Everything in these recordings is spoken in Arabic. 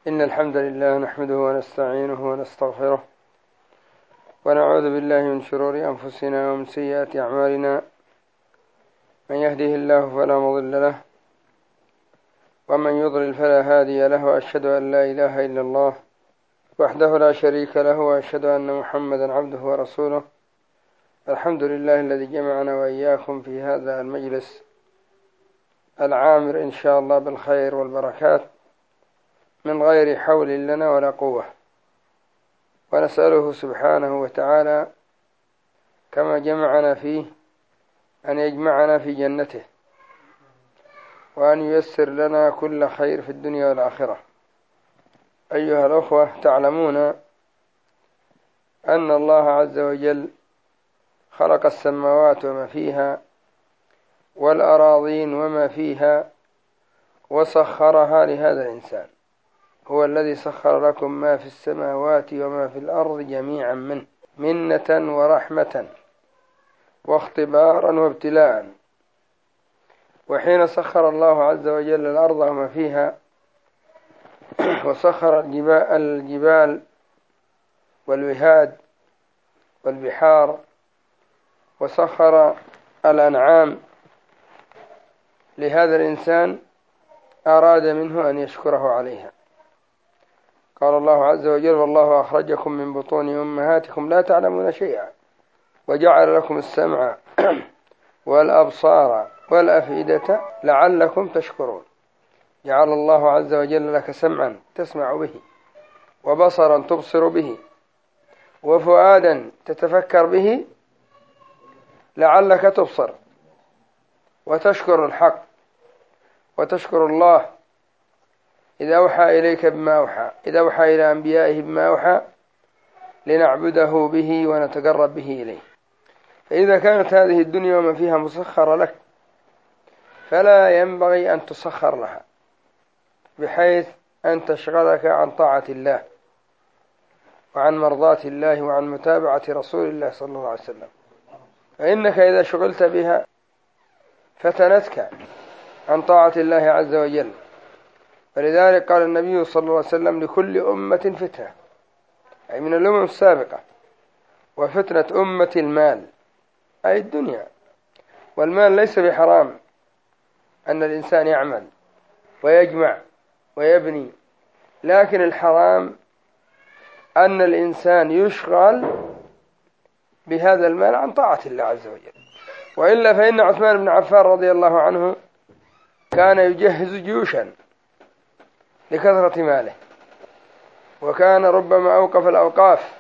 إن الحمد لله نحمده ونستعينه ونستغفره ونعوذ بالله من شرور أنفسنا ومن سيئات أعمالنا. من يهده الله فلا مضل له ومن يضلل فلا هادي له، وأشهد أن لا إله إلا الله وحده لا شريك له، وأشهد أن محمدا عبده ورسوله. الحمد لله الذي جمعنا وإياكم في هذا المجلس العامر إن شاء الله بالخير والبركات من غير حول لنا ولا قوة، ونسأله سبحانه وتعالى كما جمعنا فيه أن يجمعنا في جنته، وأن ييسر لنا كل خير في الدنيا والآخرة. أيها الأخوة، تعلمون أن الله عز وجل خلق السماوات وما فيها والأراضين وما فيها وسخرها لهذا الإنسان. هو الذي سخر لكم ما في السماوات وما في الأرض جميعا منه منة ورحمة واختبارا وابتلاء. وحين سخر الله عز وجل الأرض وما فيها وسخر الجبال والوهاد والبحار وسخر الأنعام لهذا الإنسان، أراد منه أن يشكره عليها. قال الله عز وجل: والله أخرجكم من بطون أمهاتكم لا تعلمون شيئا وجعل لكم السمع والأبصار والأفئدة لعلكم تشكرون. جعل الله عز وجل لك سمعا تسمع به، وبصرا تبصر به، وفؤادا تتفكر به، لعلك تبصر وتشكر الحق وتشكر الله إذا أوحى إليك بما أوحى، إذا أوحى إلى أنبيائه بما أوحى لنعبده به ونتقرب به إليه. فإذا كانت هذه الدنيا وما فيها مسخرة لك، فلا ينبغي أن تسخر لها بحيث أن تشغلك عن طاعة الله وعن مرضاة الله وعن متابعة رسول الله صلى الله عليه وسلم. فإنك إذا شغلت بها فتنتك عن طاعة الله عز وجل. فلذلك قال النبي صلى الله عليه وسلم: لكل أمة فتنة، أي من الأمم السابقة. وفتنة أمة المال، أي الدنيا. والمال ليس بحرام أن الإنسان يعمل ويجمع ويبني، لكن الحرام أن الإنسان يشغل بهذا المال عن طاعة الله عز وجل. وإلا فإن عثمان بن عفان رضي الله عنه كان يجهز جيوشا لكثرة ماله، وكان ربما أوقف الأوقاف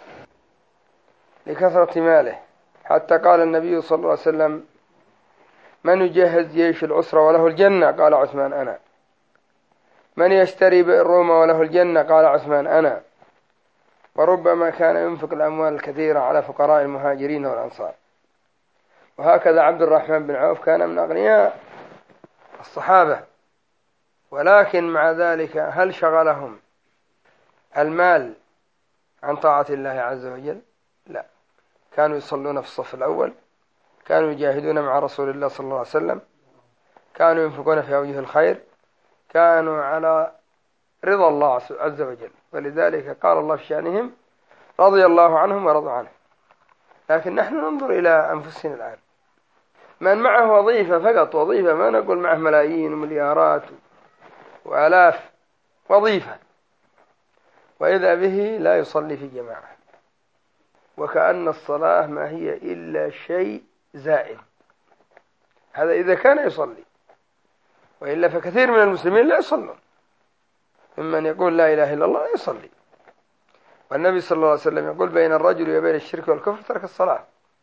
لكثرة ماله، حتى قال النبي صلى الله عليه وسلم: من يجهز جيش العسرة وله الجنة؟ قال عثمان: أنا. من يشتري بئر روما وله الجنة؟ قال عثمان: أنا. وربما كان ينفق الأموال الكثيرة على فقراء المهاجرين والأنصار. وهكذا عبد الرحمن بن عوف كان من أغنياء الصحابة، ولكن مع ذلك هل شغلهم المال عن طاعة الله عز وجل؟ لا. كانوا يصلون في الصف الأول، كانوا يجاهدون مع رسول الله صلى الله عليه وسلم، كانوا ينفقون في أوجه الخير، كانوا على رضا الله عز وجل. ولذلك قال الله في شأنهم: رضي الله عنهم ورضوا عنه. لكن نحن ننظر إلى أنفسنا الآن، من معه وظيفة فقط، وظيفة، ما نقول معه ملايين ومليارات وآلاف، وظيفة، وإذا به لا يصلي في جماعة، وكأن الصلاة ما هي إلا شيء زائد. هذا إذا كان يصلي، وإلا فكثير من المسلمين لا يصلون، ممن يقول لا إله إلا الله لا يصلي. والنبي صلى الله عليه وسلم يقول: بين الرجل وبين الشرك والكفر ترك الصلاة.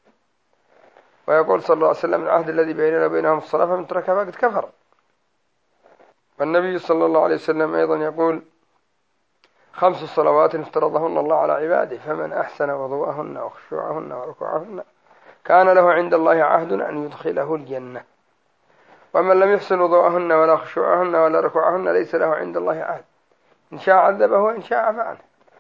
ويقول صلى الله عليه وسلم: العهد الذي بيننا وبينهم الصلاة، فمن تركها فقد كفر. والنبي صلى الله عليه وسلم أيضا يقول: 5 صلوات افترضهن الله على عباده، فمن أحسن وضوءهن وخشوعهن وركوعهن كان له عند الله عهد أن يدخله الجنة. ومن لم يحسن وضوءهن ولا خشوعهن ولا ركوعهن ليس له عند الله عهد، إن شاء عذبه وإن شاء عفى عنه.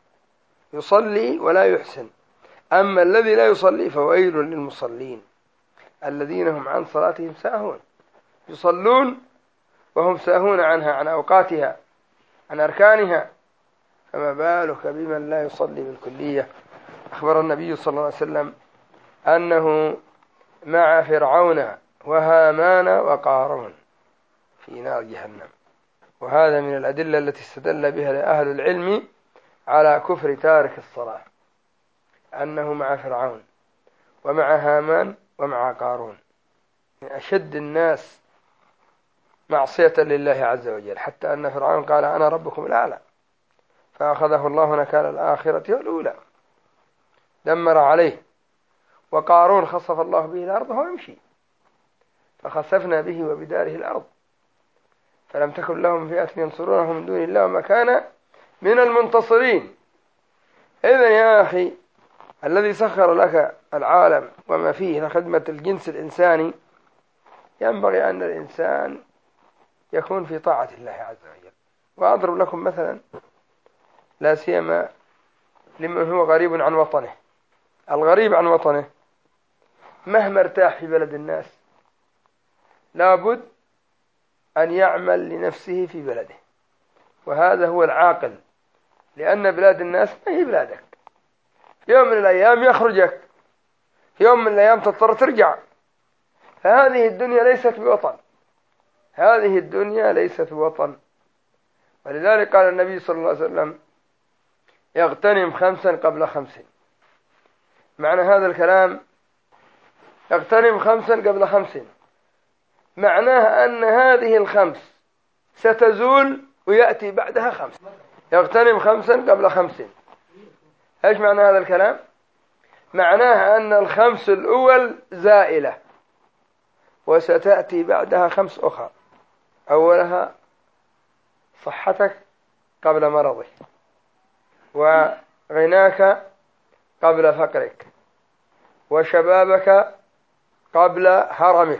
يصلي ولا يحسن. أما الذي لا يصلي فويل للمصلين الذين هم عن صلاتهم ساهون. يصلون وهم ساهون عنها، عن أوقاتها، عن أركانها، فما بالك بمن لا يصلي بالكلية. أخبر النبي صلى الله عليه وسلم أنه مع فرعون وهامان وقارون في نار جهنم. وهذا من الأدلة التي استدل بها أهل العلم على كفر تارك الصلاة، أنه مع فرعون ومع هامان ومع قارون، من أشد الناس معصية لله عز وجل، حتى أن فرعون قال أنا ربكم الأعلى، فأخذه الله نكال الآخرة والأولى، دمر عليه. وقارون خسف الله به الأرض وهو يمشي، فخسفنا به وبداره الأرض، فلم تكن لهم فئة ينصرونه من دون الله وما كان من المنتصرين. إذن يا أخي، الذي سخر لك العالم وما فيه لخدمة الجنس الإنساني، ينبغي أن الإنسان يكون في طاعة الله عز وجل. وأضرب لكم مثلا لا سيما لمن هو غريب عن وطنه. الغريب عن وطنه مهما ارتاح في بلد الناس لابد أن يعمل لنفسه في بلده، وهذا هو العاقل، لأن بلاد الناس ما هي بلادك. في يوم من الأيام يخرجك، في يوم من الأيام تضطر ترجع. فهذه الدنيا ليست بوطن، هذه الدنيا ليست بوطن. ولذلك قال النبي صلى الله عليه وسلم يغتنم 5 قبل 5. معنى هذا الكلام يغتنم 5 قبل 5 معناه أن هذه ال5 ستزول ويأتي بعدها 5. يغتنم 5 قبل 5. ايش معنى هذا الكلام؟ معناه أن ال5 الأول زائلة، وستأتي بعدها 5 أخرى. أولها صحتك قبل مرضك، وغناك قبل فقرك، وشبابك قبل هرمك،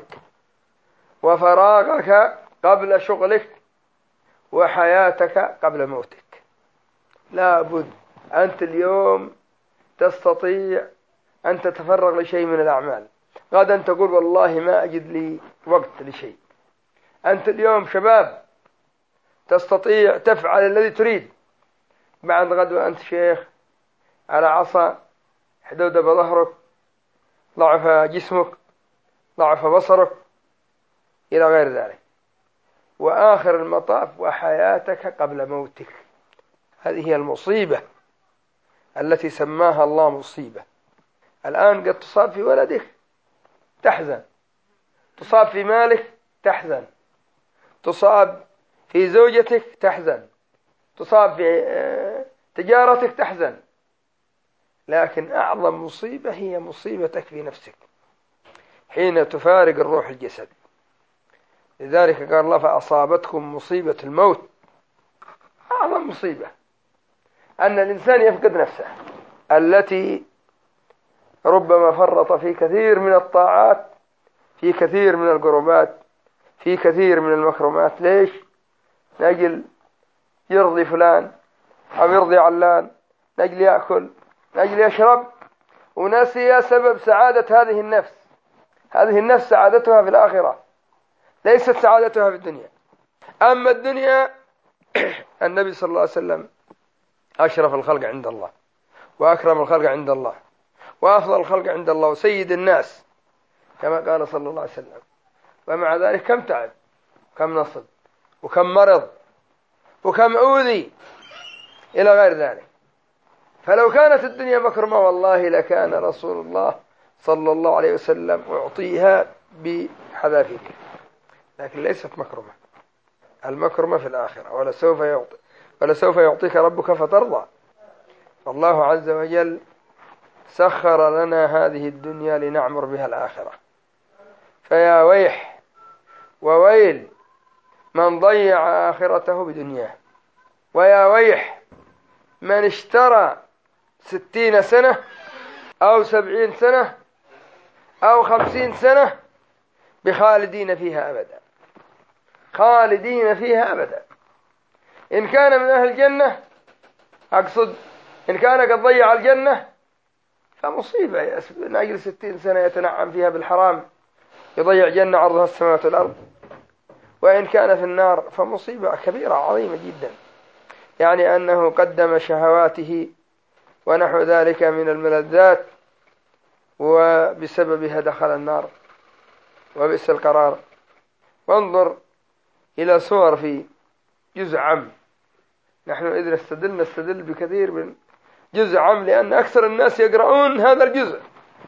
وفراغك قبل شغلك، وحياتك قبل موتك. لا بد أنت اليوم تستطيع أن تتفرغ لشيء من الأعمال، غدا تقول والله ما أجد لي وقت لشيء. أنت اليوم شباب تستطيع تفعل الذي تريد، بعد غدوة أنت شيخ على عصا، حدودب ظهرك، ضعف جسمك، ضعف بصرك، إلى غير ذلك. وآخر المطاف وحياتك قبل موتك. هذه هي المصيبة التي سماها الله مصيبة. الآن قد تصاب في ولدك تحزن، تصاب في مالك تحزن، تصاب في زوجتك تحزن، تصاب في تجارتك تحزن. لكن أعظم مصيبة هي مصيبتك في نفسك حين تفارق الروح الجسد. لذلك قال الله فأصابتكم مصيبة الموت. أعظم مصيبة أن الإنسان يفقد نفسه التي ربما فرط في كثير من الطاعات، في كثير من القربات، في كثير من المكرمات. ليش؟ نجل يرضي فلان أو يرضي علان، نجل يأكل، نجل يشرب، ونسي سبب سعادة هذه النفس. هذه النفس سعادتها في الآخرة، ليست سعادتها في الدنيا. أما الدنيا النبي صلى الله عليه وسلم أشرف الخلق عند الله، وأكرم الخلق عند الله، وأفضل الخلق عند الله، وسيد الناس كما قال صلى الله عليه وسلم. ومع ذلك كم تعب، كم نصب، وكم مرض، وكم أوذي، إلى غير ذلك. فلو كانت الدنيا مكرمة والله لكان رسول الله صلى الله عليه وسلم أعطيها بحذافيرها، لكن ليست مكرمة. المكرمة في الآخرة. ولسوف يعطيك ربك فترضى. فالله عز وجل سخر لنا هذه الدنيا لنعمر بها الآخرة. فيا ويح وويل من ضيع آخرته بدنياه، ويا ويح من اشترى 60 سنة أو 70 سنة أو 50 سنة بخالدين فيها أبدا، خالدين فيها أبدا. إن كان من أهل الجنة، أقصد إن كان قد ضيع الجنة فمصيبة، من أجل 60 سنة يتنعم فيها بالحرام يضيع جنة عرضها السماوات والأرض. وإن كان في النار فمصيبة كبيرة عظيمة جدا. يعني أنه قدم شهواته ونحو ذلك من الملذات، وبسببها دخل النار وبئس القرار. وانظر إلى صور في جزء عم. نحن إذا نستدل بكثير من جزء عم، لأن أكثر الناس يقرؤون هذا الجزء،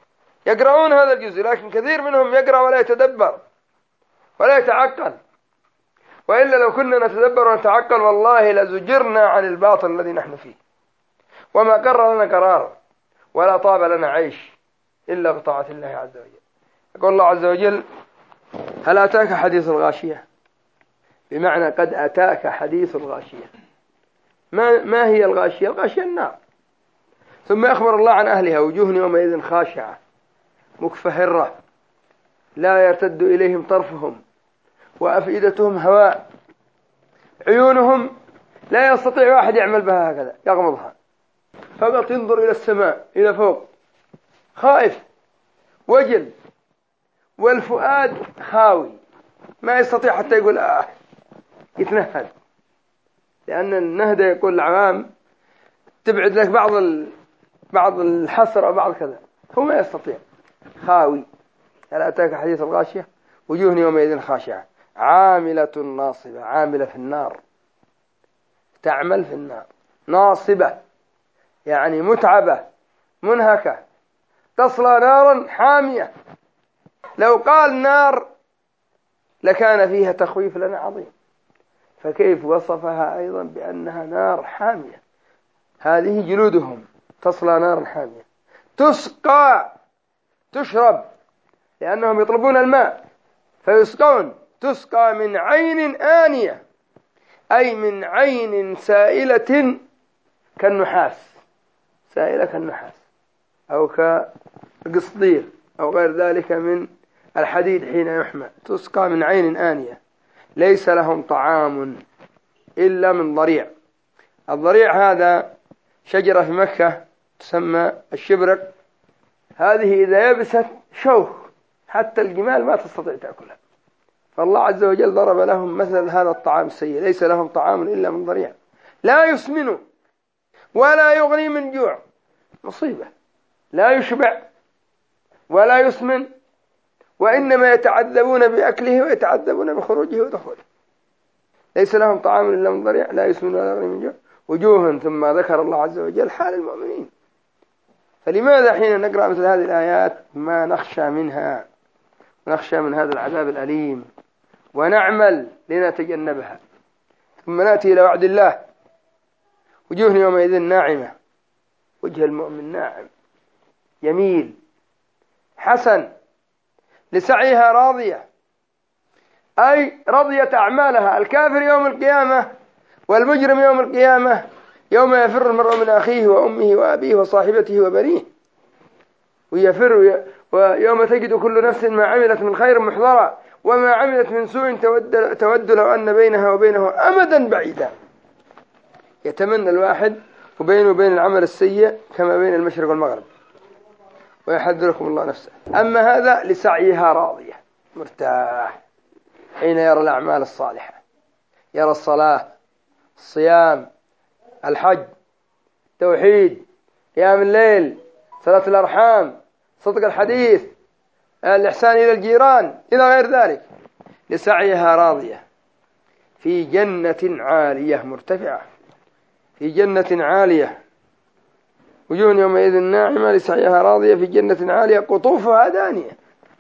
لكن كثير منهم يقرأ ولا يتدبر ولا يتعقل. وإلا لو كنا نتدبر ونتعقل والله لزجرنا عن الباطل الذي نحن فيه، وما قرر لنا قرار ولا طاب لنا عيش إلا بطاعة الله عز وجل. يقول الله عز وجل: هل أتاك حديث الغاشية؟ بمعنى قد أتاك حديث الغاشية. ما هي الغاشية؟ الغاشية النار. ثم أخبر الله عن أهلها: وجوه يومئذ خاشعة مكفهرة لا يرتد إليهم طرفهم وأفئدتهم هواء، عيونهم لا يستطيع واحد يعمل بها هكذا يغمضها، فقط ينظر إلى السماء إلى فوق خائف وجل، والفؤاد خاوي ما يستطيع حتى يقول يتنهد، لأن النهدة يقول العوام تبعد لك بعض الحسر أو بعض كذا، هو ما يستطيع، خاوي. هل أتاك حديث الغاشية؟ وجوه يومئذ خاشعة عاملة ناصبة. عاملة في النار، تعمل في النار. ناصبة يعني متعبة منهكة، تصلى نارا حامية. لو قال نار لكان فيها تخويف لنا عظيم، فكيف وصفها أيضا بأنها نار حامية؟ هذه جلودهم تصلى نارا حامية. تسقى، تشرب، لأنهم يطلبون الماء فيسقون. تسقى من عين آنية، أي من عين سائلة كالنحاس، سائلة كالنحاس أو كقصدير أو غير ذلك من الحديد حين يحمى. تسقى من عين آنية. ليس لهم طعام إلا من ضريع. الضريع هذا شجرة في مكة تسمى الشبرق، هذه إذا يبست شوخ حتى الجمال ما تستطيع تأكلها. فالله عز وجل ضرب لهم مثل هذا الطعام السيء. ليس لهم طعام إلا من ضريع لا يسمن ولا يغني من جوع. مصيبة، لا يشبع ولا يسمن، وإنما يتعذبون بأكله ويتعذبون بخروجه ودخوله. ليس لهم طعام إلا من ضريع لا يسمن ولا يغني من جوع. وجوه، ثم ذكر الله عز وجل حال المؤمنين. فلماذا حين نقرأ مثل هذه الآيات ما نخشى منها، ونخشى من هذا العذاب الأليم ونعمل لنتجنبها؟ ثم نأتي إلى وعد الله: وجوه يومئذ ناعمة. وجه المؤمن ناعم جميل حسن لسعيها راضية، أي رضيت أعمالها. الكافر يوم القيامة والمجرم يوم القيامة يوم يفر المرء من أخيه وأمه وأبيه وصاحبته وبنيه، ويفر ويوم تجد كل نفس ما عملت من خير محضرا وما عملت من سوء تود لو أن بينها وبينه أمدا بعيدا. يتمنى الواحد وبينه وبين العمل السيء كما بين المشرق والمغرب، ويحذركم الله نفسه. أما هذا لسعيها راضية مرتاح حين يرى الأعمال الصالحة، يرى الصلاة، الصيام، الحج، توحيد، قيام الليل، صلاة الأرحام، صدق الحديث، الإحسان إلى الجيران إلى غير ذلك. لسعيها راضية في جنة عالية مرتفعة، في جنة عالية. وجوه يومئذ ناعمة لسعيها راضية في جنة عالية قطوفها دانية.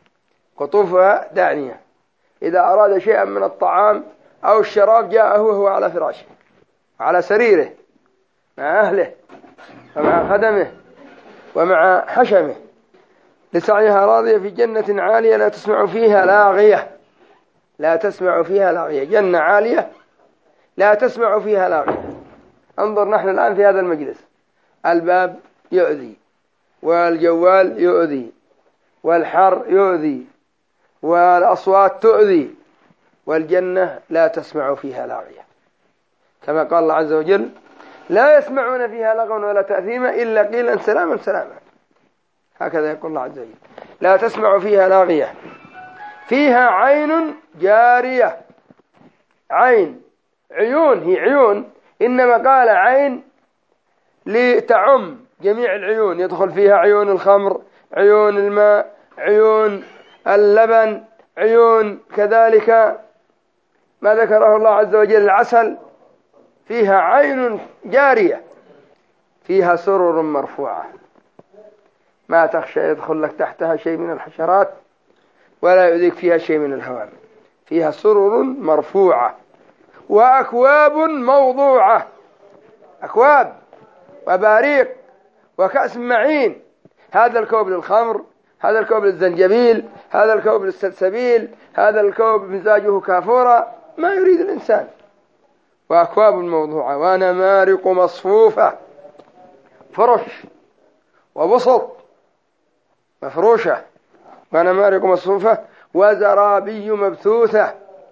قطوفها دانية. إذا أراد شيئا من الطعام أو الشراب جاءه وهو على فراشه على سريره مع أهله ومع خدمه ومع حشمه. لسعيها راضية في جنة عالية لا تسمع فيها لاغية. لا تسمع فيها لاغية. جنة عالية لا تسمع فيها لاغية. انظر نحن الآن في هذا المجلس، الباب يؤذي والجوال يؤذي والحر يؤذي والأصوات تؤذي، والجنة لا تسمع فيها لاغية. كما قال الله عز وجل: لا يسمعون فيها لغوا ولا تأثيما إلا قيلا سلاما سلاما. هكذا يقول الله عز وجل: لا تسمع فيها لاغية فيها عين جارية. عين، عيون، هي عيون إنما قال عين لتعم جميع العيون، يدخل فيها عيون الخمر، عيون الماء، عيون اللبن، عيون كذلك ما ذكره الله عز وجل العسل، فيها عين جارية، فيها سرر مرفوعة ما تخشى يدخل لك تحتها شيء من الحشرات ولا يؤذيك فيها شيء من الهوام، فيها سرر مرفوعة وأكواب موضوعة، أكواب وباريق وكأس معين، هذا الكوب للخمر، هذا الكوب للزنجبيل، هذا الكوب للسلسبيل، هذا الكوب مزاجه كافورا، ما يريد الإنسان. وأكواب موضوعة ونمارق مصفوفة، فرش وبسط مفروشة، ونمارق مصفوفة وزرابي مبثوثة،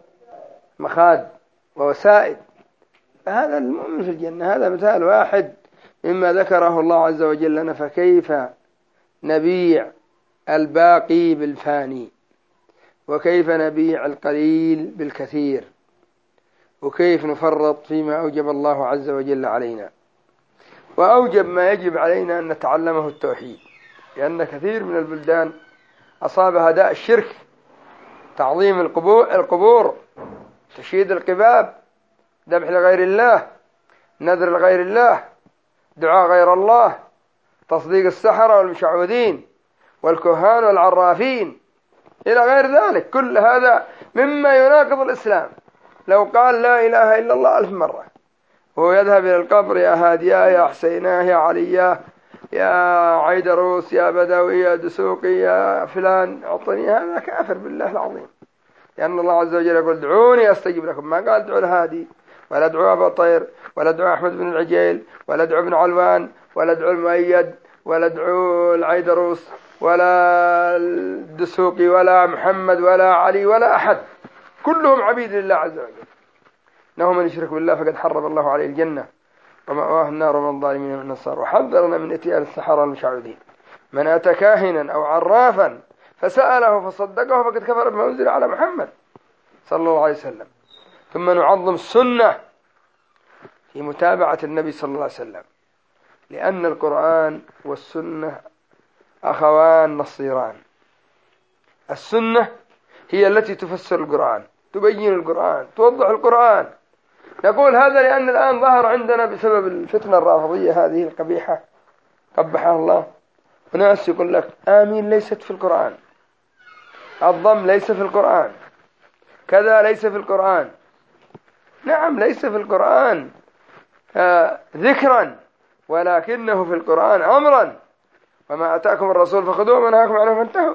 مخاد ووسائد. هذا المؤمن في الجنة، هذا مثال واحد مما ذكره الله عز وجل لنا. فكيف نبيع الباقي بالفاني، وكيف نبيع القليل بالكثير، وكيف نفرط فيما أوجب الله عز وجل علينا. وأوجب ما يجب علينا أن نتعلمه التوحيد، لأن كثير من البلدان أصابها داء الشرك، تعظيم القبور، تشييد القباب، ذبح لغير الله، نذر لغير الله، دعاء غير الله، تصديق السحرة والمشعوذين والكهان والعرافين إلى غير ذلك. كل هذا مما يناقض الإسلام. لو قال لا إله إلا الله 1000 مرة وهو يذهب إلى القبر، يا هادياه، يا حسيناه، يا علياه، يا عيدروس، يا بدوي، يا دسوقي، يا فلان أعطني، هذا كافر بالله العظيم. لأن الله عز وجل يقول ادعوني أستجب لكم، ما قال ادعوا الهادي ولا ادعوا أبا طير ولا ادعوا أحمد بن العجيل ولا ادعوا ابن علوان ولا ادعوا المؤيد ولا ادعوا العيدروس ولا الدسوقي ولا محمد ولا علي ولا أحد، كلهم عبيد لله عز وجل. إنه من يشرك بالله فقد حرم الله عليه الجنة ومأواه النار ومن الظالمين من النصارى. وحذرنا من اتيان السحرة المشعوذين. من أتى كاهنا أو عرافا فسأله فصدقه فقد كفر بما أنزل على محمد صلى الله عليه وسلم. ثم نعظم السنة في متابعة النبي صلى الله عليه وسلم، لأن القرآن والسنة أخوان نصيران. السنة هي التي تفسر القرآن، تبين القرآن، توضح القرآن. نقول هذا لأن الآن ظهر عندنا بسبب الفتنة الرافضية هذه القبيحة قبحها الله، وناس يقول لك آمين ليست في القرآن، الضم ليس في القرآن، كذا ليس في القرآن. نعم ليس في القرآن ذكرا، ولكنه في القرآن أمرا، وما أتاكم الرسول فخذوه وما نهاكم عنه فانتهوا.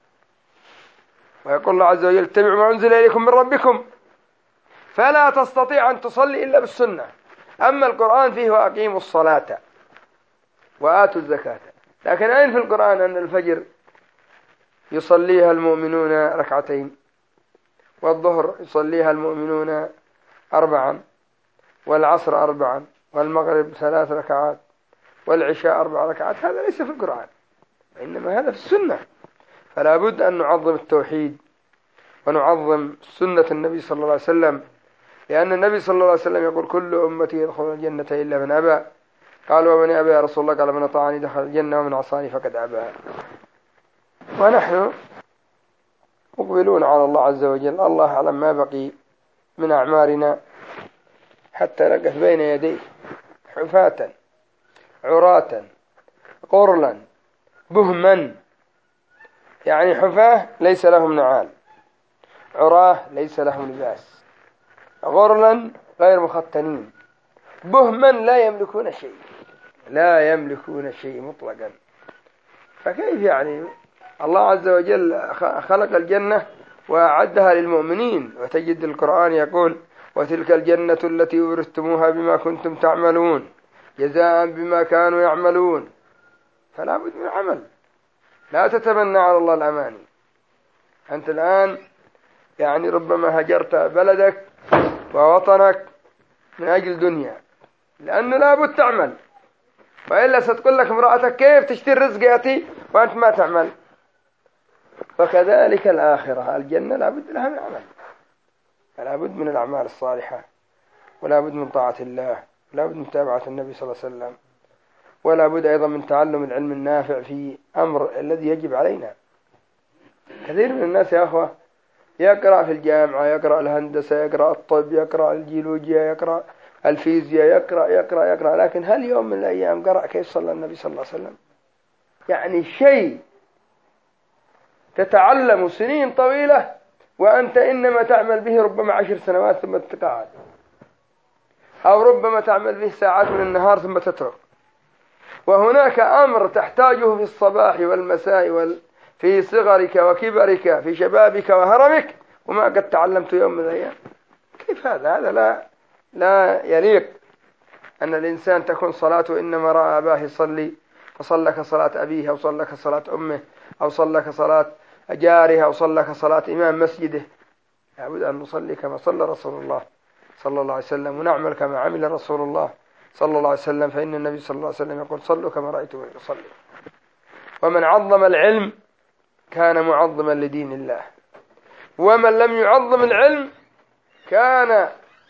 ويقول الله عز وجل اتبعوا ما أنزل إليكم من ربكم، فلا تستطيع أن تصلي إلا بالسنة. أما القرآن فيه وأقيموا الصلاة وآتوا الزكاة، لكن أين في القرآن أن الفجر يصليها المؤمنون ركعتين، والظهر يصليها المؤمنون 4، والعصر 4، والمغرب 3 ركعات، والعشاء 4 ركعات؟ هذا ليس في القرآن، إنما هذا في السنة. فلا بد أن نعظم التوحيد ونعظم سنة النبي صلى الله عليه وسلم، لأن النبي صلى الله عليه وسلم يقول كل أمتي يدخل الجنة إلا من أبى. قالوا ومن أبى يا رسول الله؟ قال من أطاعني دخل الجنة ومن عصاني فقد أبى. ونحن مقبلون على الله عز وجل، الله أعلم ما بقي من أعمارنا حتى نقف بين يديه حفاة عراة غرلا بهما، يعني حفاة ليس لهم نعال، عراه ليس لهم لباس، غرلا غير مختنين، بهما لا يملكون شيء، لا يملكون شيء مطلقا. فكيف يعني الله عز وجل خلق الجنة وأعدها للمؤمنين، وتجد القرآن يقول وتلك الجنة التي أورثتموها بما كنتم تعملون جزاء بما كانوا يعملون. فلا بد من عمل، لا تتمنى على الله الأماني. أنت الآن يعني ربما هجرت بلدك ووطنك من أجل دنيا، لأنه لا بد تعمل، وإلا ستقول لك امرأتك كيف تشتري رزق يأتي وأنت ما تعمل. وكذلك الآخرة، الجنة لا بد لها من عمل، فلا بد من الأعمال الصالحة، ولا بد من طاعة الله لا بد من متابعة النبي صلى الله عليه وسلم، ولا بد أيضا من تعلم العلم النافع في أمر الذي يجب علينا. كثير من الناس يا أخوة يقرأ في الجامعة، يقرأ الهندسة، يقرأ الطب، يقرأ الجيولوجيا، يقرأ الفيزياء، يقرأ، لكن هل يوم من الأيام قرأ كيف صلى النبي صلى الله عليه وسلم؟ يعني شيء تتعلم سنين طويلة وأنت إنما تعمل به ربما 10 سنوات ثم تتقاعد، أو ربما تعمل به ساعات من النهار ثم تترك. وهناك أمر تحتاجه في الصباح والمساء في صغرك وكبرك، في شبابك وهرمك، وما قد تعلمت يوم من الأيام. كيف هذا؟ هذا لا يليق أن الإنسان تكون صلاته إنما رأى أباه يصلي فصلى كصلاة أبيه، أو صلى كصلاة أمه، أو صلى كصلاة جاره، أو صلى كصلاة إمام مسجده. لابد أن نصلي كما صلى رسول الله صلى الله عليه وسلم، ونعمل كما عمل رسول الله صلى الله عليه وسلم، فإن النبي صلى الله عليه وسلم يقول صلوا كما رأيتموني أصلي. ومن عظم العلم كان معظما لدين الله، ومن لم يعظم العلم كان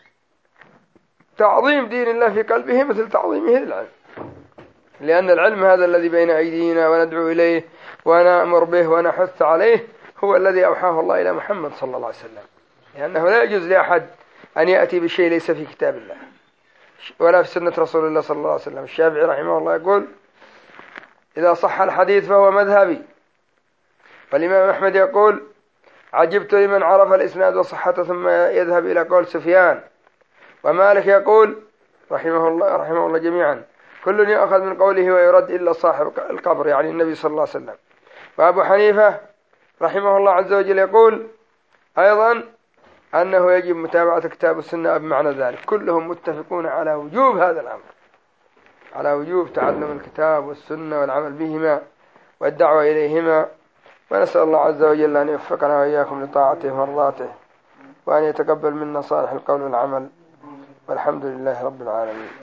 تعظيم دين الله في قلبه مثل تعظيمه للعلم، لأن العلم هذا الذي بين أيدينا وندعو إليه ونأمر به ونحث عليه هو الذي أوحاه الله إلى محمد صلى الله عليه وسلم، لأنه لا يجوز لأحد أن يأتي بشيء ليس في كتاب الله ولا في سنة رسول الله صلى الله عليه وسلم. الشافعي رحمه الله يقول إذا صح الحديث فهو مذهبي، والإمام أحمد يقول عجبت لمن عرف الإسناد وصحته ثم يذهب إلى قول سفيان، ومالك يقول رحمه الله جميعا كل يأخذ من قوله ويرد إلا صاحب القبر، يعني النبي صلى الله عليه وسلم. وأبو حنيفة رحمه الله عز وجل يقول أيضا أنه يجب متابعة كتاب السنة بمعنى ذلك. كلهم متفقون على وجوب هذا الأمر، على وجوب تعلم الكتاب والسنة والعمل بهما والدعوة إليهما. ونسأل الله عز وجل أن يوفقنا وإياكم لطاعته ومرضاته، وأن يتقبل منا صالح القول والعمل، والحمد لله رب العالمين.